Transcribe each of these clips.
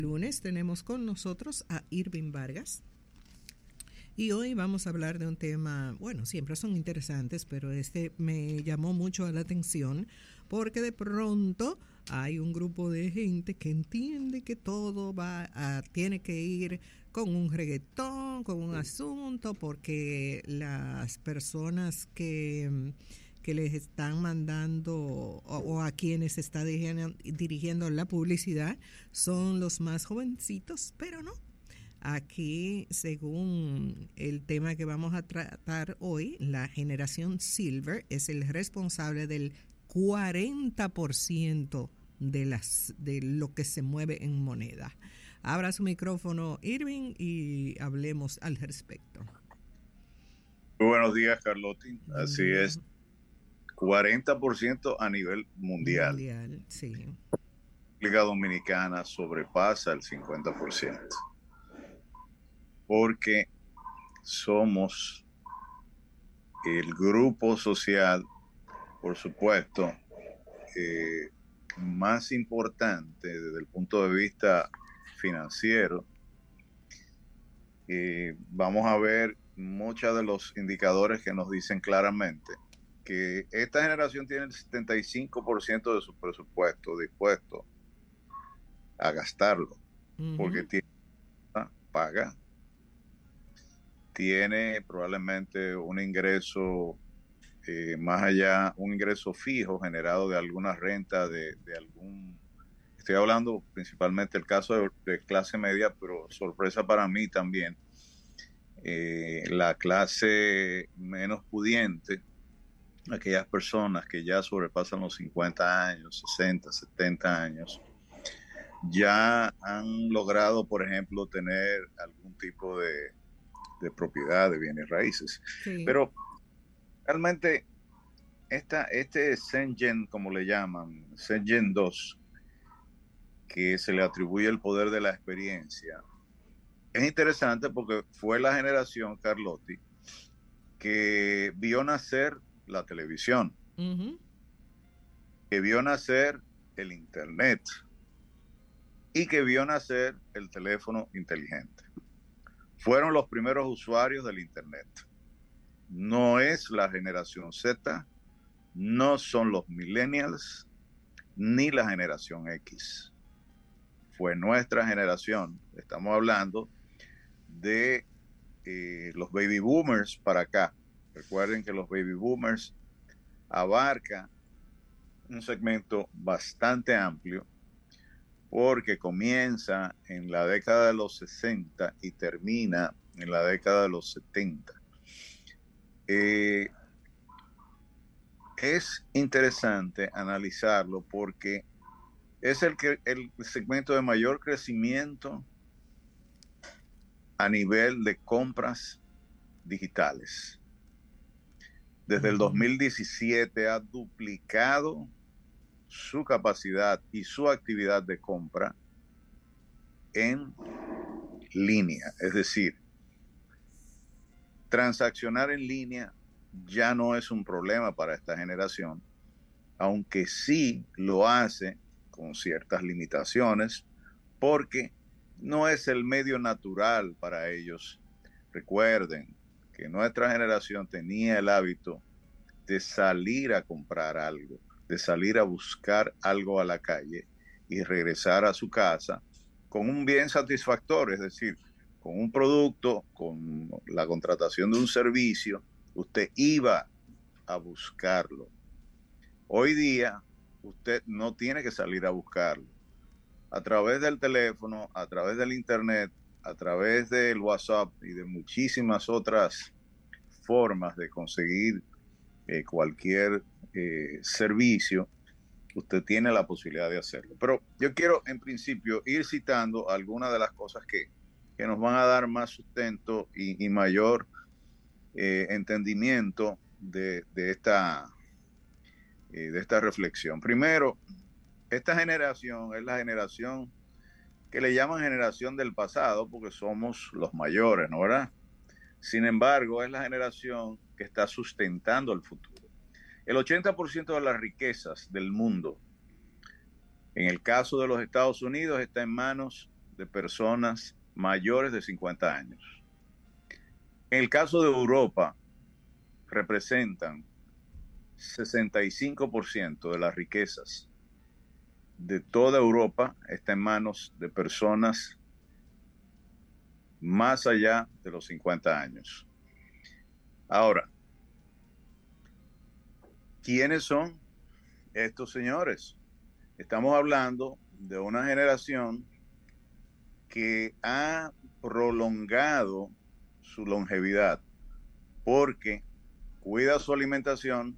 Lunes tenemos con nosotros a Irving Vargas y hoy vamos a hablar de un tema, bueno, siempre son interesantes, pero este me llamó mucho la atención porque de pronto hay un grupo de gente que entiende que todo tiene que ir con un reggaetón, con un asunto, porque las personas que les están mandando o a quienes se está dirigiendo la publicidad son los más jovencitos, pero no. Aquí, según el tema que vamos a tratar hoy, la generación Silver es el responsable del 40% de lo que se mueve en moneda. Abra su micrófono, Irving, y hablemos al respecto. Muy buenos días, Carlotti. Así es. 40% a nivel mundial. Sí. República Dominicana sobrepasa el 50%. Porque somos el grupo social, por supuesto, más importante desde el punto de vista financiero. Vamos a ver muchos de los indicadores que nos dicen claramente que esta generación tiene el 75% de su presupuesto dispuesto a gastarlo, porque tiene paga, tiene probablemente un ingreso más allá, un ingreso fijo generado de alguna renta, de algún, estoy hablando principalmente del caso de clase media, pero sorpresa para mí también, la clase menos pudiente, aquellas personas que ya sobrepasan los 50 años, 60, 70 años, ya han logrado, por ejemplo, tener algún tipo de propiedad de bienes raíces. Sí. Pero realmente este Shenzhen, como le llaman, Shenzhen 2, que se le atribuye el poder de la experiencia, es interesante porque fue la generación, Carlotti, que vio nacer la televisión, que vio nacer el internet y que vio nacer el teléfono inteligente. Fueron los primeros usuarios del internet. No es la generación Z, no son los millennials, ni la generación X. Fue nuestra generación. Estamos hablando de los baby boomers para acá. Recuerden que los baby boomers abarcan un segmento bastante amplio porque comienza en la década de los 60 y termina en la década de los 70. Es interesante analizarlo porque es el segmento de mayor crecimiento a nivel de compras digitales. Desde el 2017 ha duplicado su capacidad y su actividad de compra en línea. Es decir, transaccionar en línea ya no es un problema para esta generación, aunque sí lo hace con ciertas limitaciones, porque no es el medio natural para ellos. Recuerden que nuestra generación tenía el hábito de salir a comprar algo, de salir a buscar algo a la calle y regresar a su casa con un bien satisfactorio, es decir, con un producto, con la contratación de un servicio, usted iba a buscarlo. Hoy día, usted no tiene que salir a buscarlo. A través del teléfono, a través del internet, a través del WhatsApp y de muchísimas otras formas de conseguir cualquier servicio, usted tiene la posibilidad de hacerlo. Pero yo quiero, en principio, ir citando algunas de las cosas que nos van a dar más sustento y mayor entendimiento de esta reflexión. Primero, esta generación es la generación que le llaman generación del pasado porque somos los mayores, ¿no verdad? Sin embargo, es la generación que está sustentando el futuro. El 80% de las riquezas del mundo, en el caso de los Estados Unidos, está en manos de personas mayores de 50 años. En el caso de Europa, representan 65% de las riquezas de toda Europa está en manos de personas más allá de los 50 años. Ahora, ¿quiénes son estos señores? Estamos hablando de una generación que ha prolongado su longevidad porque cuida su alimentación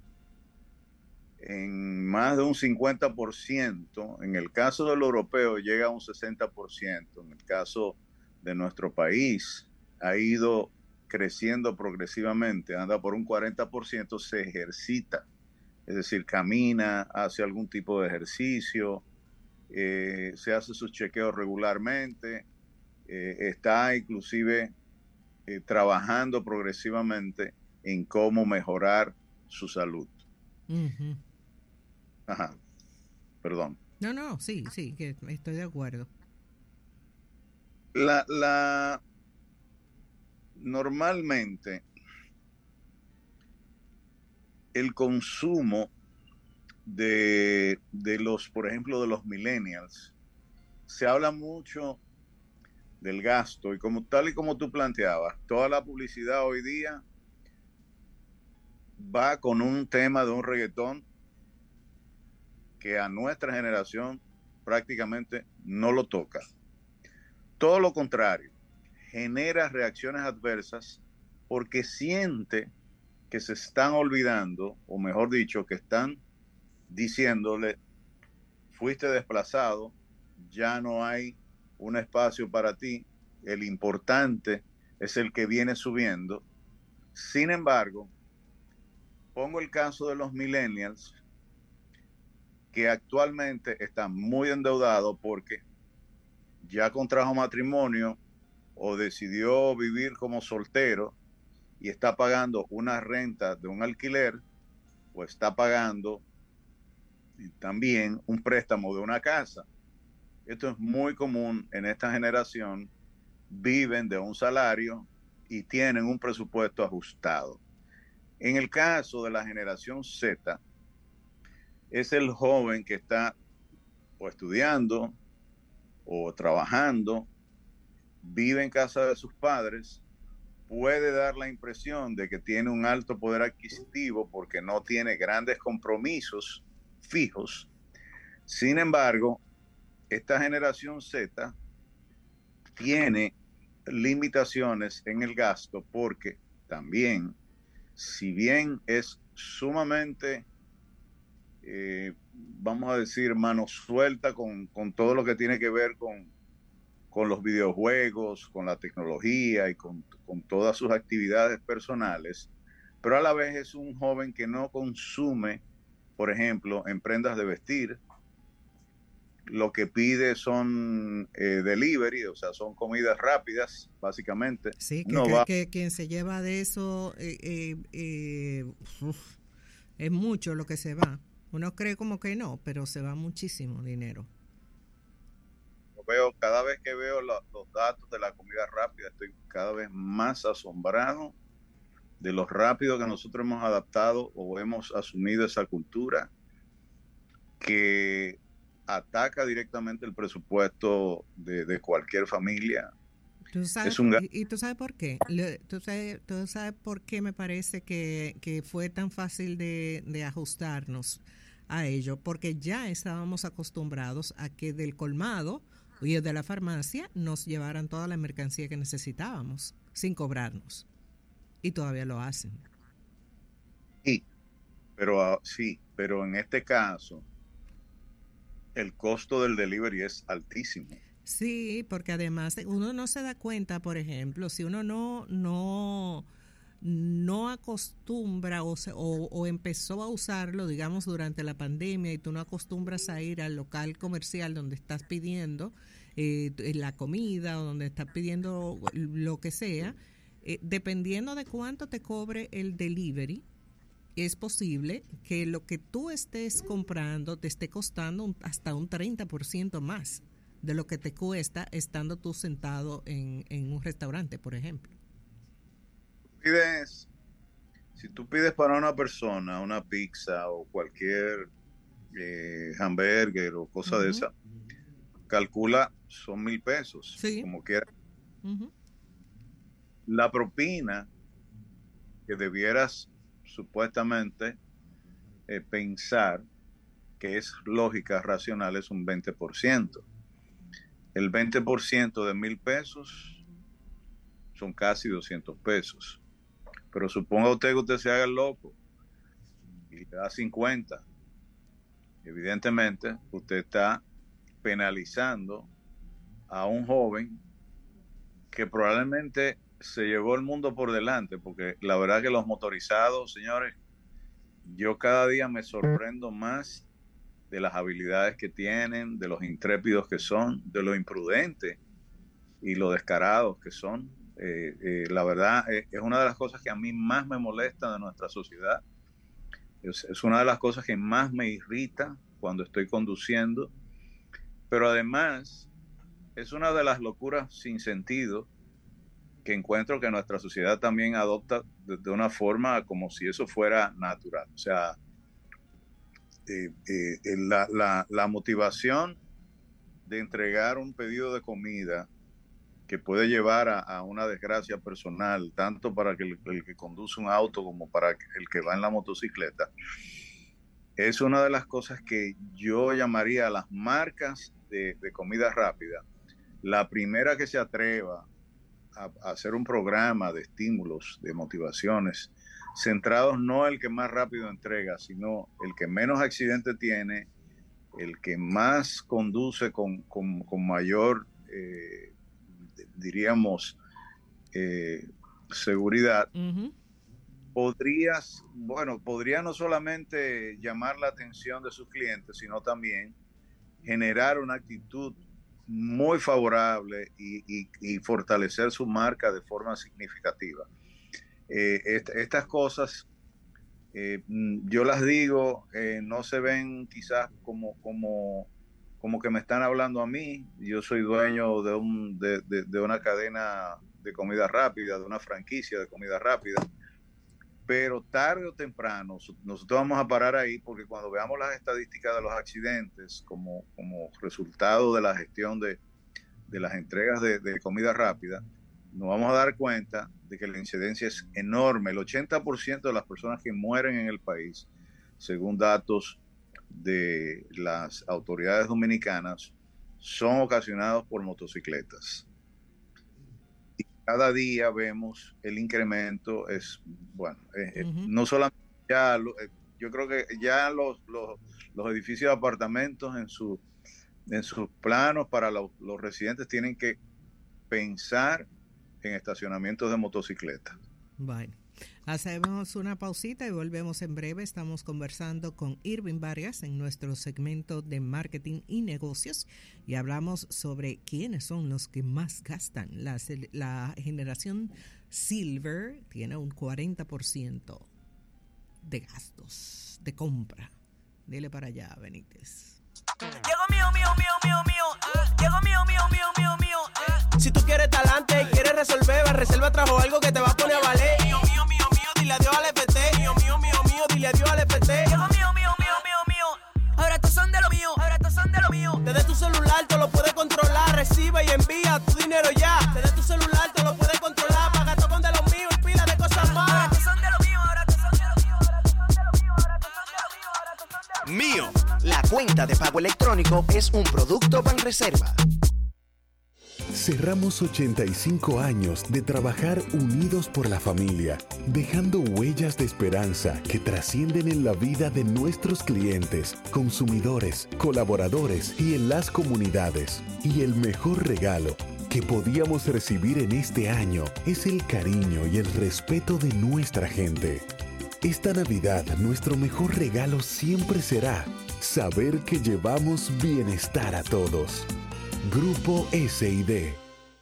en más de un 50%. En el caso del europeo llega a un 60%. En el caso de nuestro país ha ido creciendo progresivamente, anda por un 40%, se ejercita, es decir, camina, hace algún tipo de ejercicio, se hace sus chequeos regularmente, está inclusive trabajando progresivamente en cómo mejorar su salud. Uh-huh. Ajá, perdón. No, sí, que estoy de acuerdo. Normalmente el consumo de los, por ejemplo, de los millennials, se habla mucho del gasto y tal y como tú planteabas, toda la publicidad hoy día va con un tema de un reggaetón que a nuestra generación prácticamente no lo toca. Todo lo contrario, genera reacciones adversas porque siente que se están olvidando, o mejor dicho, que están diciéndole, fuiste desplazado, ya no hay un espacio para ti, el importante es el que viene subiendo. Sin embargo, pongo el caso de los millennials, que actualmente están muy endeudados porque ya contrajo matrimonio o decidió vivir como soltero y está pagando una renta de un alquiler o está pagando también un préstamo de una casa. Esto es muy común en esta generación. Viven de un salario y tienen un presupuesto ajustado. En el caso de la generación Z, es el joven que está o estudiando o trabajando, vive en casa de sus padres, puede dar la impresión de que tiene un alto poder adquisitivo porque no tiene grandes compromisos fijos. Sin embargo, esta generación Z tiene limitaciones en el gasto porque también, si bien es sumamente, vamos a decir, mano suelta con todo lo que tiene que ver con los videojuegos, con la tecnología y con todas sus actividades personales, pero a la vez es un joven que no consume, por ejemplo, en prendas de vestir. Lo que pide son delivery, o sea, son comidas rápidas, básicamente. Sí, no que quien se lleva de eso es mucho lo que se va. Uno cree como que no, pero se va muchísimo dinero. Cada vez que veo los datos de la comida rápida, estoy cada vez más asombrado de lo rápido que nosotros hemos adaptado o hemos asumido esa cultura que ataca directamente el presupuesto de cualquier familia. ¿Tú sabes por qué? ¿Tú sabes por qué me parece que fue tan fácil de ajustarnos a ello? Porque ya estábamos acostumbrados a que del colmado y de la farmacia nos llevaran toda la mercancía que necesitábamos sin cobrarnos. Y todavía lo hacen. Sí, pero en este caso el costo del delivery es altísimo. Sí, porque además uno no se da cuenta, por ejemplo, si uno no acostumbra o empezó a usarlo, digamos, durante la pandemia y tú no acostumbras a ir al local comercial donde estás pidiendo la comida o donde estás pidiendo lo que sea, dependiendo de cuánto te cobre el delivery, es posible que lo que tú estés comprando te esté costando hasta un 30% más de lo que te cuesta estando tú sentado en un restaurante, por ejemplo. Si tú pides para una persona una pizza o cualquier hamburger o cosa de esa, calcula, son 1,000 pesos, sí, como quiera. La propina que debieras supuestamente pensar que es lógica, racional, es un 20%. El 20% de 1,000 pesos son casi 200 pesos. Pero suponga usted que usted se haga el loco y le da 50. Evidentemente, usted está penalizando a un joven que probablemente se llevó el mundo por delante, porque la verdad que los motorizados, señores, yo cada día me sorprendo más de las habilidades que tienen, de los intrépidos que son, de lo imprudentes y lo descarados que son. La verdad es una de las cosas que a mí más me molesta de nuestra sociedad. Es una de las cosas que más me irrita cuando estoy conduciendo, pero además es una de las locuras sin sentido que encuentro que nuestra sociedad también adopta de una forma como si eso fuera natural. O sea, la motivación de entregar un pedido de comida que puede llevar a una desgracia personal, tanto para el que conduce un auto como para el que va en la motocicleta, es una de las cosas que yo llamaría a las marcas de comida rápida. La primera que se atreva a hacer un programa de estímulos, de motivaciones, centrados no el que más rápido entrega, sino el que menos accidente tiene, el que más conduce con mayor, diríamos, seguridad, podría no solamente llamar la atención de sus clientes, sino también generar una actitud muy favorable y fortalecer su marca de forma significativa. Estas cosas, yo las digo, no se ven quizás como que me están hablando a mí. Yo soy dueño de una cadena de comida rápida, de una franquicia de comida rápida, pero tarde o temprano nosotros vamos a parar ahí, porque cuando veamos las estadísticas de los accidentes como resultado de la gestión de las entregas de comida rápida, nos vamos a dar cuenta de que la incidencia es enorme. El 80% de las personas que mueren en el país, según datos de las autoridades dominicanas, son ocasionados por motocicletas. Y cada día vemos el incremento. No solamente yo creo que ya los edificios de apartamentos en sus planos para los residentes tienen que pensar en estacionamientos de motocicletas. Bueno, hacemos una pausita y volvemos en breve. Estamos conversando con Irving Vargas en nuestro segmento de marketing y negocios y hablamos sobre quiénes son los que más gastan. La generación Silver tiene un 40% de gastos, de compra. Dile para allá, Benítez. Llego mío. Llego mío. Si tú quieres talante y quieres resolver, Reserva trajo algo que te va a poner a valer. Mío, dile adiós al FT. Mío, dile adiós al FT. Llego mío. Ahora estos son de lo mío. Desde tu celular te lo puedes controlar. Recibe y envía tu dinero ya. Desde tu celular te lo puedes controlar. Paga todo con de lo mío y pila de cosas más. Ahora estos son de lo mío. Mío, la cuenta de pago electrónico es un producto Banreserva. Cerramos 85 años de trabajar unidos por la familia, dejando huellas de esperanza que trascienden en la vida de nuestros clientes, consumidores, colaboradores y en las comunidades. Y el mejor regalo que podíamos recibir en este año es el cariño y el respeto de nuestra gente. Esta Navidad, nuestro mejor regalo siempre será saber que llevamos bienestar a todos. Grupo SID.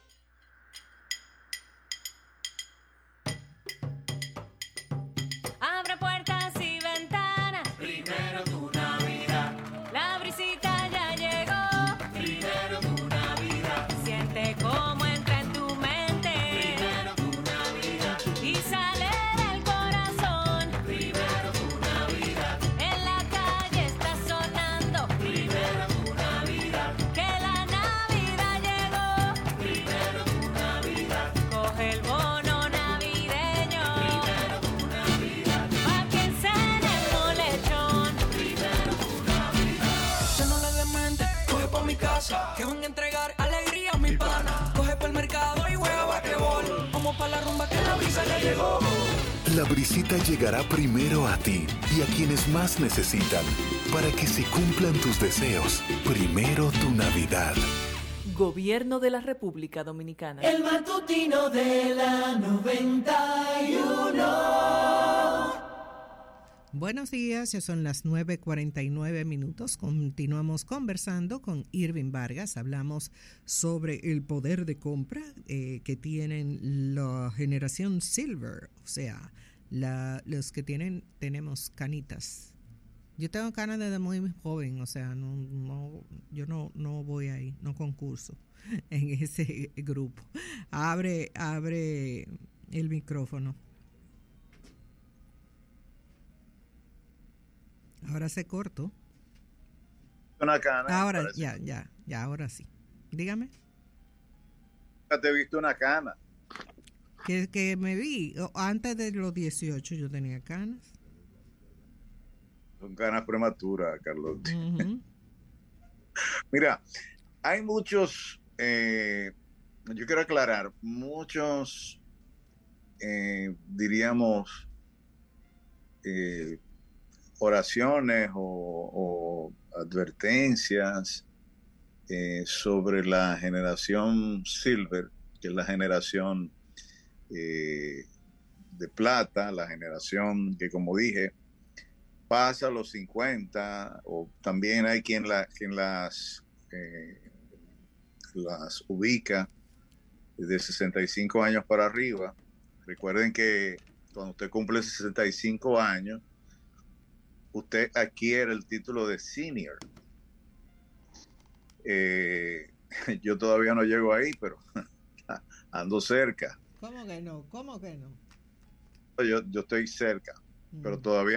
Abre puertas y ventanas. Primero tu Navidad. La brisita ya llegó. Primero tu Navidad. La brisita llegará primero a ti y a quienes más necesitan, para que se cumplan tus deseos. Primero tu Navidad. Gobierno de la República Dominicana. El matutino de la 91. Buenos días, ya son las 9:49 minutos. Continuamos conversando con Irving Vargas. Hablamos sobre el poder de compra que tienen la generación Silver, o sea, los que tenemos canitas. Yo tengo canas desde muy joven, o sea, yo no voy ahí, no concurso en ese grupo. Abre el micrófono. Ahora se cortó. Una cana. Ahora, ya, ahora sí. Dígame. Te he visto una cana. Que me vi, antes de los 18 yo tenía canas. Son canas prematuras, Carlos. Uh-huh. Mira, hay muchos, yo quiero aclarar, muchos, diríamos, oraciones o advertencias sobre la generación Silver, que es la generación de plata, la generación que, como dije, pasa los 50, o también hay quien las ubica de 65 años para arriba. Recuerden que cuando usted cumple 65 años, usted adquiere el título de senior. Yo todavía no llego ahí, pero ando cerca. ¿Cómo que no? Yo estoy cerca, pero todavía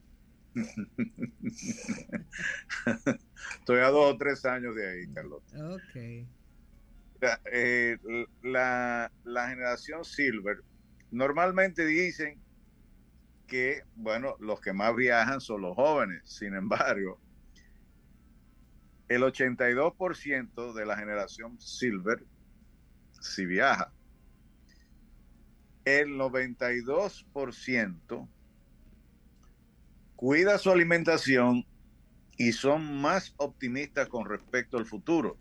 estoy a 2 o 3 años de ahí, Carlota. Okay. La generación Silver normalmente dicen que, bueno, los que más viajan son los jóvenes. Sin embargo, el 82% de la generación Silver sí viaja. El 92% cuida su alimentación y son más optimistas con respecto al futuro.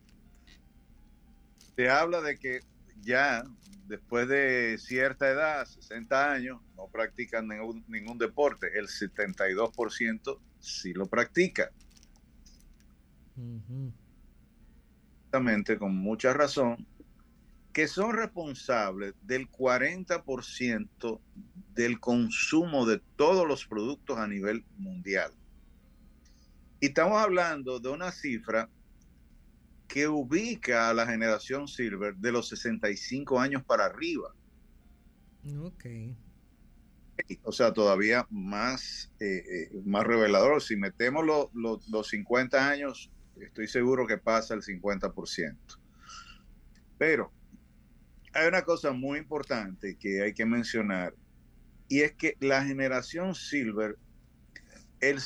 Se habla de que ya después de cierta edad, 60 años, no practican ningún deporte. El 72% sí lo practica. Uh-huh. Exactamente, con mucha razón, que son responsables del 40% del consumo de todos los productos a nivel mundial. Y estamos hablando de una cifra que ubica a la generación Silver de los 65 años para arriba. Ok. O sea, todavía más revelador. Si metemos los 50 años, estoy seguro que pasa el 50%. Pero hay una cosa muy importante que hay que mencionar, y es que la generación Silver, el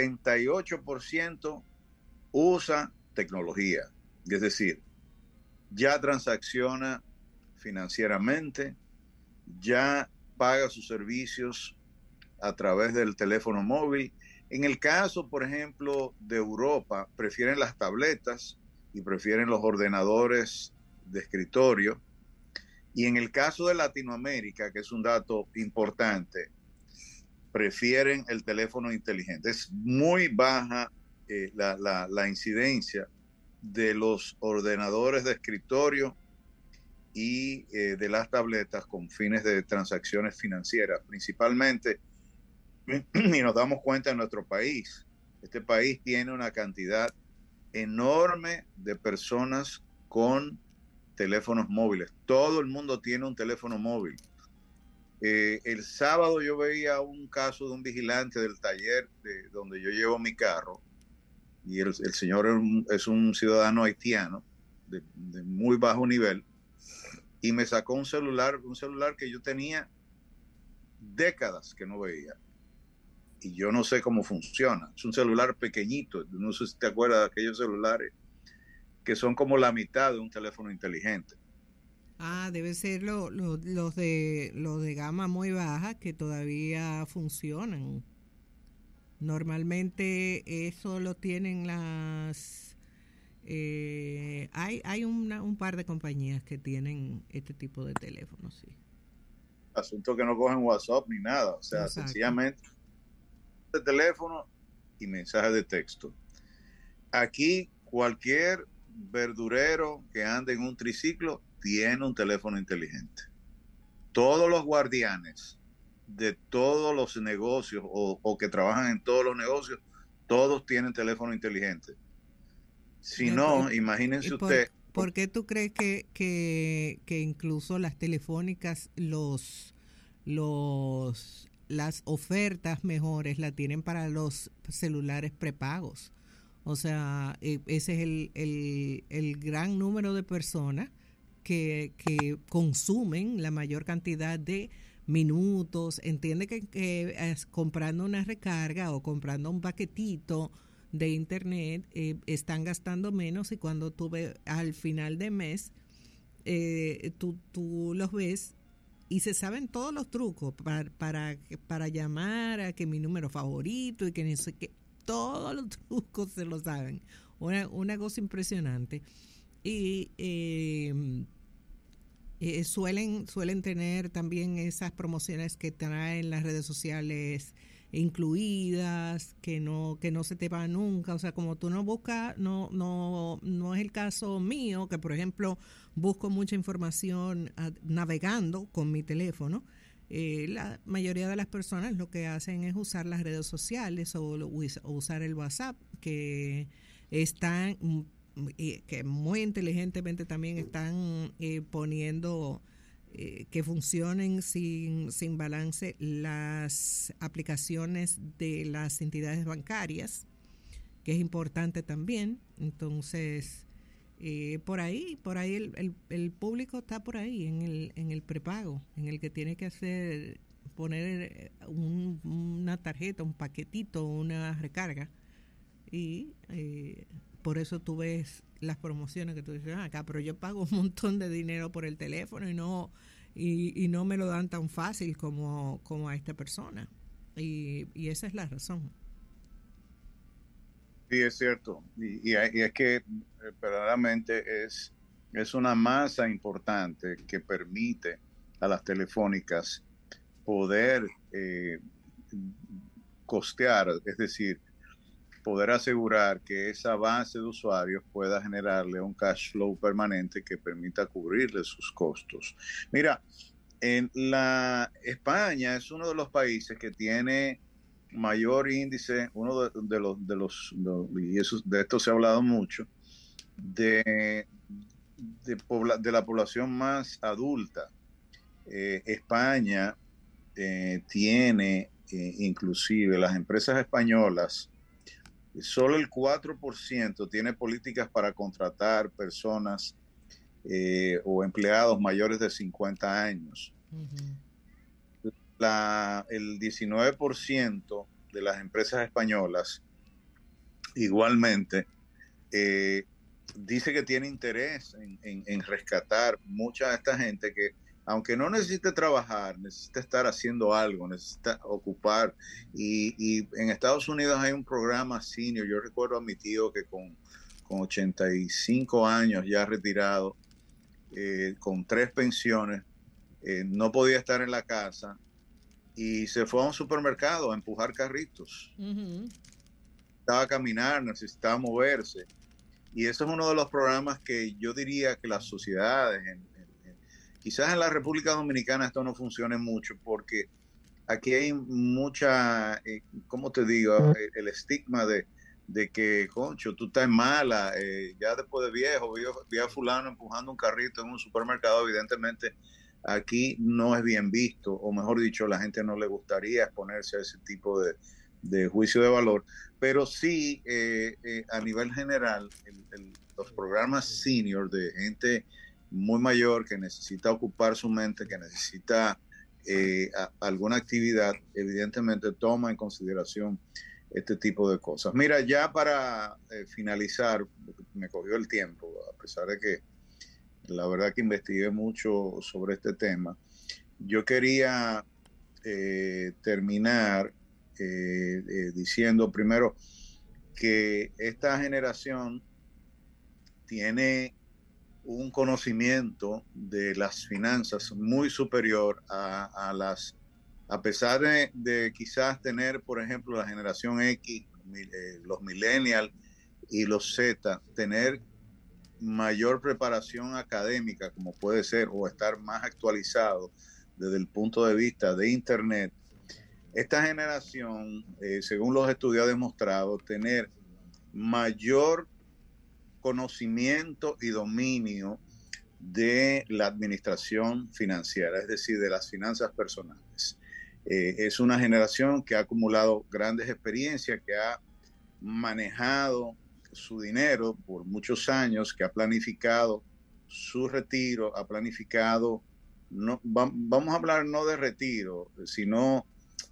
78% usa tecnología. Es decir, ya transacciona financieramente, ya paga sus servicios a través del teléfono móvil. En el caso, por ejemplo, de Europa, prefieren las tabletas y prefieren los ordenadores de escritorio. Y en el caso de Latinoamérica, que es un dato importante, prefieren el teléfono inteligente. Es muy baja la incidencia de los ordenadores de escritorio y de las tabletas con fines de transacciones financieras, principalmente, y nos damos cuenta en nuestro país. Este país tiene una cantidad enorme de personas con teléfonos móviles. Todo el mundo tiene un teléfono móvil. El sábado yo veía un caso de un vigilante del taller donde yo llevo mi carro, y el señor es un ciudadano haitiano de muy bajo nivel, y me sacó un celular que yo tenía décadas que no veía, y yo no sé cómo funciona. Es un celular pequeñito, no sé si te acuerdas de aquellos celulares que son como la mitad de un teléfono inteligente. Debe ser los de gama muy baja que todavía funcionan. Normalmente eso lo tienen las... hay un par de compañías que tienen este tipo de teléfonos, sí. Asunto que no cogen WhatsApp ni nada, o sea, Exacto. sencillamente de teléfono y mensajes de texto. Aquí cualquier verdurero que ande en un triciclo tiene un teléfono inteligente. Todos los guardianes de todos los negocios o que trabajan en todos los negocios, todos tienen teléfono inteligente. Si no, imagínense usted. ¿Por qué tú crees que incluso las telefónicas, las ofertas mejores la tienen para los celulares prepagos? O sea, ese es el gran número de personas que consumen la mayor cantidad de minutos. Entiende que comprando una recarga o comprando un paquetito de internet están gastando menos, y cuando tú ves al final de mes tú los ves y se saben todos los trucos para llamar a que mi número favorito y que no sé qué, todos los trucos se lo saben. Una cosa impresionante. Y suelen tener también esas promociones que traen las redes sociales incluidas, que no se te va nunca. O sea, como tú no buscas, no es el caso mío, que por ejemplo busco mucha información navegando con mi teléfono. La mayoría de las personas lo que hacen es usar las redes sociales o usar el WhatsApp, que están que muy inteligentemente también están poniendo que funcionen sin balance las aplicaciones de las entidades bancarias, que es importante también. Entonces, por ahí el público está por ahí en el prepago, en el que tiene que poner una tarjeta, un paquetito, una recarga, y por eso tú ves las promociones que tú dices acá, pero yo pago un montón de dinero por el teléfono y no me lo dan tan fácil como a esta persona, y esa es la razón. Sí, es cierto, y es que verdaderamente es una masa importante que permite a las telefónicas poder costear, es decir, poder asegurar que esa base de usuarios pueda generarle un cash flow permanente que permita cubrirle sus costos. Mira, en España es uno de los países que tiene mayor índice, uno y de esto se ha hablado mucho, de la población más adulta. España tiene, inclusive las empresas españolas, solo el 4% tiene políticas para contratar personas o empleados mayores de 50 años. Uh-huh. El 19% de las empresas españolas igualmente dice que tiene interés en rescatar mucha de esta gente que, aunque no necesite trabajar, necesita estar haciendo algo, necesita ocupar. Y en Estados Unidos hay un programa senior. Yo recuerdo a mi tío que con 85 años ya retirado, con 3 pensiones, no podía estar en la casa y se fue a un supermercado a empujar carritos. Uh-huh. Necesitaba caminar, necesitaba moverse. Y eso es uno de los programas que yo diría que las sociedades, quizás en la República Dominicana esto no funcione mucho, porque aquí hay mucha, ¿cómo te digo? El estigma de que, concho, tú estás mala, ya después de viejo, vi a fulano empujando un carrito en un supermercado. Evidentemente aquí no es bien visto, o mejor dicho, la gente no le gustaría exponerse a ese tipo de juicio de valor, pero sí a nivel general los programas senior de gente muy mayor que necesita ocupar su mente, que necesita alguna actividad, evidentemente toma en consideración este tipo de cosas. Mira, ya para finalizar, me cogió el tiempo, a pesar de que la verdad que investigué mucho sobre este tema. Yo quería terminar diciendo primero que esta generación tiene un conocimiento de las finanzas muy superior a pesar de quizás tener, por ejemplo, la generación X, los millennials y los Z, tener mayor preparación académica, como puede ser, o estar más actualizado desde el punto de vista de Internet. Esta generación, según los estudios ha demostrado, tener mayor conocimiento y dominio de la administración financiera, es decir, de las finanzas personales. Es una generación que ha acumulado grandes experiencias, que ha manejado su dinero por muchos años, que ha planificado su retiro, ha planificado, vamos a hablar no de retiro, sino,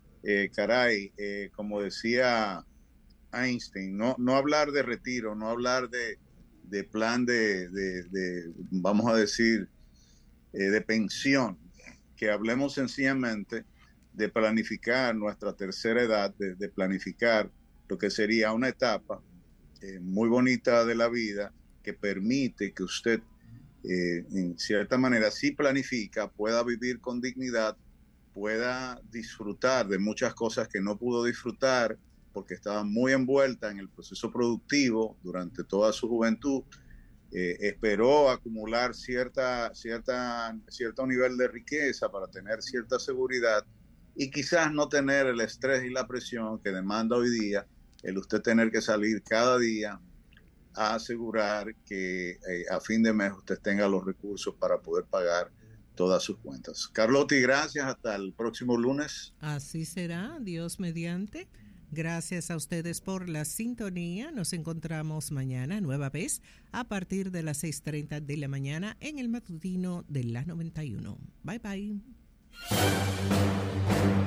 como decía Einstein, no hablar de retiro, no hablar de plan de vamos a decir, de pensión, que hablemos sencillamente de planificar nuestra tercera edad, de planificar lo que sería una etapa muy bonita de la vida que permite que usted, en cierta manera, si planifica, pueda vivir con dignidad, pueda disfrutar de muchas cosas que no pudo disfrutar porque estaba muy envuelta en el proceso productivo durante toda su juventud, esperó acumular cierto nivel de riqueza para tener cierta seguridad y quizás no tener el estrés y la presión que demanda hoy día el usted tener que salir cada día a asegurar que a fin de mes usted tenga los recursos para poder pagar todas sus cuentas. Carlotti, gracias. Hasta el próximo lunes. Así será, Dios mediante. Gracias a ustedes por la sintonía. Nos encontramos mañana, nueva vez, a partir de las 6:30 de la mañana en el matutino de la 91. Bye, bye.